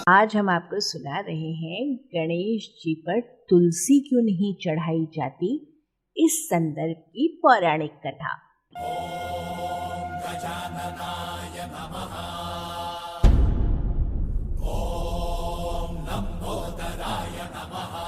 आज हम आपको सुना रहे हैं गणेश जी पर तुलसी क्यों नहीं चढ़ाई जाती, इस संदर्भ की पौराणिक कथा। ओम गजाननाय नमः। ओम लंबोदराय नमः।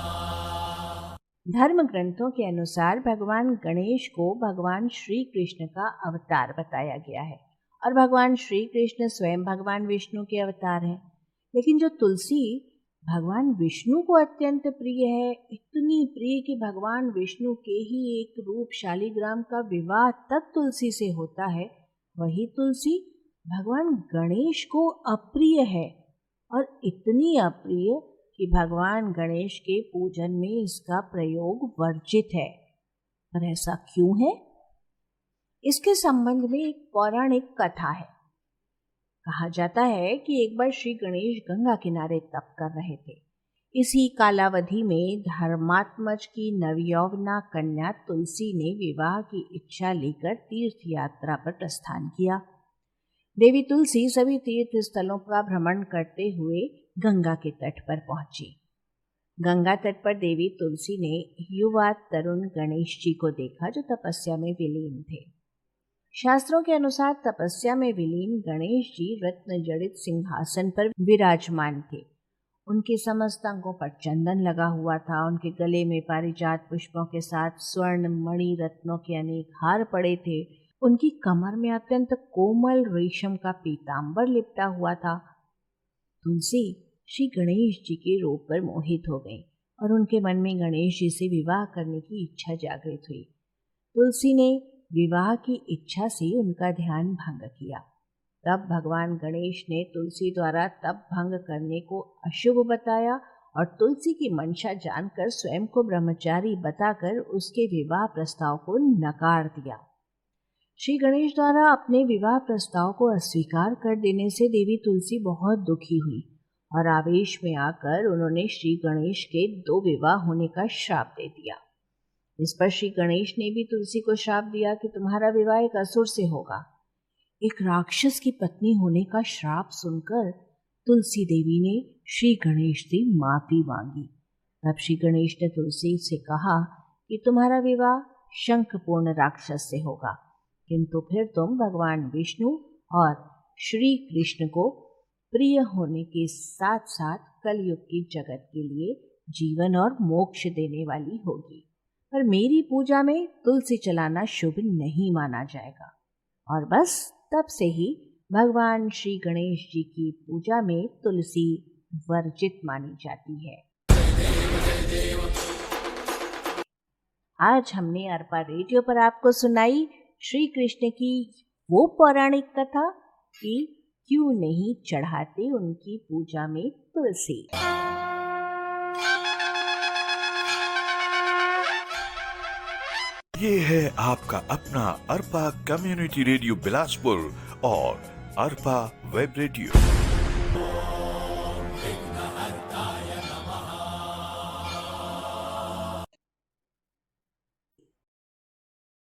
धर्म ग्रंथों के अनुसार भगवान गणेश को भगवान श्री कृष्ण का अवतार बताया गया है और भगवान श्री कृष्ण स्वयं भगवान विष्णु के अवतार हैं। लेकिन जो तुलसी भगवान विष्णु को अत्यंत प्रिय है, इतनी प्रिय कि भगवान विष्णु के ही एक रूप शालिग्राम का विवाह तक तुलसी से होता है, वही तुलसी भगवान गणेश को अप्रिय है और इतनी अप्रिय कि भगवान गणेश के पूजन में इसका प्रयोग वर्जित है। पर ऐसा क्यों है? इसके संबंध में एक पौराणिक कथा है। कहा जाता है कि एक बार श्री गणेश गंगा किनारे तप कर रहे थे। इसी कालावधि में धर्मात्मज की नवयौवना कन्या तुलसी ने विवाह की इच्छा लेकर तीर्थ यात्रा पर प्रस्थान किया। देवी तुलसी सभी तीर्थ स्थलों का भ्रमण करते हुए गंगा के तट पर पहुंची। गंगा तट पर देवी तुलसी ने युवा तरुण गणेश जी को देखा जो तपस्या में विलीन थे। शास्त्रों के अनुसार तपस्या में विलीन गणेश जी रत्न जड़ित सिंहासन पर विराजमान थे। उनके समस्त अंगों पर चंदन लगा हुआ था। उनके गले में पारिजात पुष्पों के साथ स्वर्ण मणि रत्नों के अनेक हार पड़े थे। उनकी कमर में अत्यंत कोमल रेशम का पीतांबर लिपटा हुआ था। तुलसी श्री गणेश जी के रूप पर मोहित हो गई और उनके मन में गणेश जी से विवाह करने की इच्छा जागृत हुई। तुलसी ने विवाह की इच्छा से उनका ध्यान भंग किया। तब भगवान गणेश ने तुलसी द्वारा तप भंग करने को अशुभ बताया और तुलसी की मंशा जानकर स्वयं को ब्रह्मचारी बताकर उसके विवाह प्रस्ताव को नकार दिया। श्री गणेश द्वारा अपने विवाह प्रस्ताव को अस्वीकार कर देने से देवी तुलसी बहुत दुखी हुई और आवेश में आकर उन्होंने श्री गणेश के 2 विवाह होने का श्राप दे दिया। इस पर श्री गणेश ने भी तुलसी को श्राप दिया कि तुम्हारा विवाह एक असुर से होगा। एक राक्षस की पत्नी होने का श्राप सुनकर तुलसी देवी ने श्री गणेश से माफी मांगी। तब श्री गणेश ने तुलसी से कहा कि तुम्हारा विवाह शंखपूर्ण राक्षस से होगा, किंतु फिर तुम भगवान विष्णु और श्री कृष्ण को प्रिय होने के साथ साथ कलयुग की जगत के लिए जीवन और मोक्ष देने वाली होगी। पर मेरी पूजा में तुलसी चलाना शुभ नहीं माना जाएगा। और बस तब से ही भगवान श्री गणेश जी की पूजा में तुलसी वर्जित मानी जाती है। आज हमने अर्पा रेडियो पर आपको सुनाई श्री कृष्ण की वो पौराणिक कथा कि क्यों नहीं चढ़ाते उनकी पूजा में तुलसी। ये है आपका अपना अर्पा कम्युनिटी रेडियो बिलासपुर और अर्पा वेब रेडियो।